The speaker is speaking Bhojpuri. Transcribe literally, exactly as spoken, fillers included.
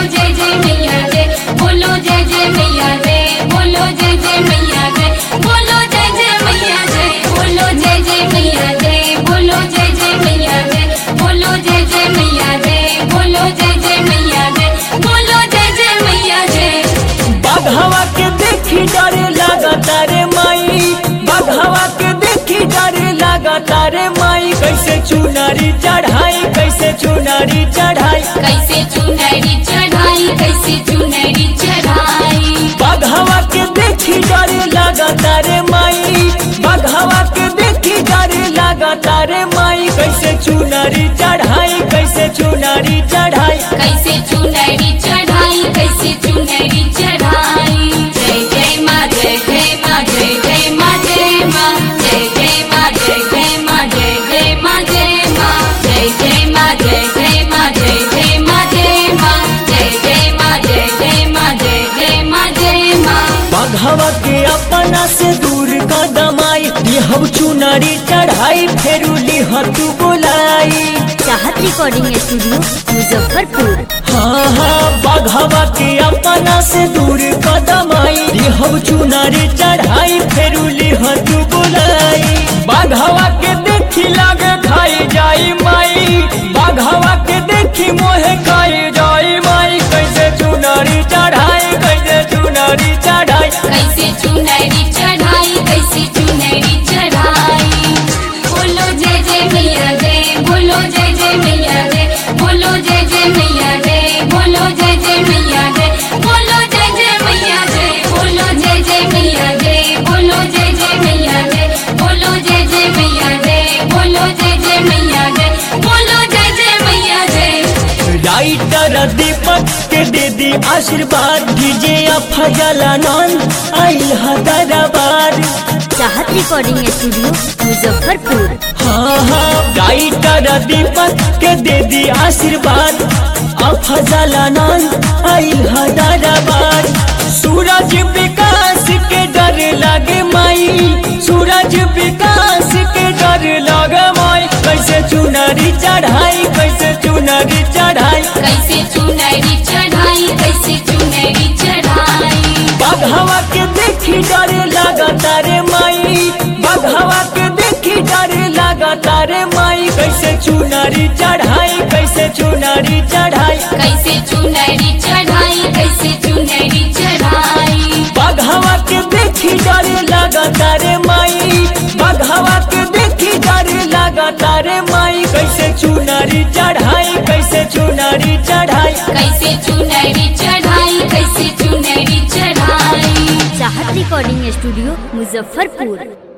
जय जय मैया जय, बोलो जय जय मैया जय, बोलो जय जय मैया जय, बोलो जय जय मैया जय, बोलो जय जय मैया जय, बोलो जय जय मैया जय, बोलो जय जय मैया जय, बोलो जय जय मैया जय, बोलो जय जय मैया जय। बाघवा के देखी डरे लागता रे माई, बाघवा के देखी डरे लागता रे माई, कैसे चुनरी चढ़ाई, कैसे चुनरी चढ़ाई, कैसे चुनरी चढ़ाई, कैसे चुनरी चढ़ाई। बाघवा के देखी डरे लागता रे माई, बाघवा के देखी डरे लागता रे माई, कैसे चुनरी चढ़ाई, कैसे चुनरी चढ़ाई, कैसे चुनरी चढ़ाई, कैसे चुनरी चढ़ाई। जय जय माँ जय जय माँ जय जय माँ जय माँ, जय जय माँ जय जय माँ जय जय माँ जय माँ, जय जय माँ जय जय माँ जय जय माँ जय माँ, जय जय माँ जय जय माँ जय जय माँ जय माँ। बाघवा के अपना से दूर कदमाई, लिहब चुनरी चढ़ाई, फेरू लिह तू बोलाई। चाहत रिकॉर्डिंग स्टूडियो मुजफ्फरपुर। हाँ हाँ बाघवा के अपना से दूर कदमाई, लिहब चुनरी चढ़ाई, फेरू लिह तू बोलाई। बाघवा के देखी लागे खाई जाई माई, बाघवा के देखी मोहे खाई जाई माई, कैसे चुनरी चढ़ाई, कैसे चुनरी चढ़ाई, कैसे चुनरी चढ़ाई, कैसे चुनरी चढ़ाई। बोलो जय जय मैया जय, बोलो जय जय मैया जय, बोलो जय जय मैया जय, बोलो जय जय मैया जय, बोलो जय जय मैया जय, बोलो जय जय मैया जय, बोलो जय जय मैया जय, बोलो जय जय मैया जय, बोलो जय जय मैया जय, बोलो जय जय मैया जय। राइटर दीपक के दे दी आशीर्वाद, डीजे फजलानंद आइल हैदराबाद। चाहत रिकॉर्डिंग स्टूडियो मुजफ्फरपुर। हाँ हाँ राइटर दीपक के दे दी आशीर्वाद, फजलानंद आइल हैदराबाद। सूरज विकास के डर लागे माई, सूरज विकास के डर लागे माई, कैसे चुनरी चढ़ाई, कैसे चुनरी चढ़ाई, कैसे चुनरी चढ़ाई, कैसे चुनरी चढ़ाई। बाघवा के देखी डर लागता रे माई, बाघवा के देखी डर लागता रे माई, कैसे चुनरी चढ़ाई, कैसे चुनरी चढ़ाई, कैसे चुनरी चढ़ाई, कैसे चुनरी चढ़ाई। बाघवा के देखी डर लागता रे माई, बाघवा के देखी डर लागता रे माई, कैसे चुनरी चढ़ाई, कैसे चुनरी चढ़ाई, कैसे चुनरी चढ़ाई, कैसे चुनरी चढ़ाई। चाहत रिकॉर्डिंग स्टूडियो मुजफ्फरपुर।